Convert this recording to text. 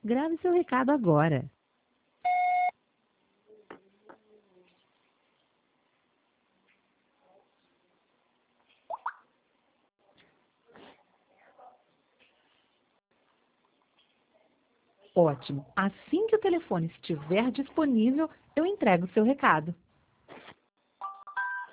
Grave seu recado agora. Ótimo. Assim que o telefone estiver disponível, eu entrego o seu recado.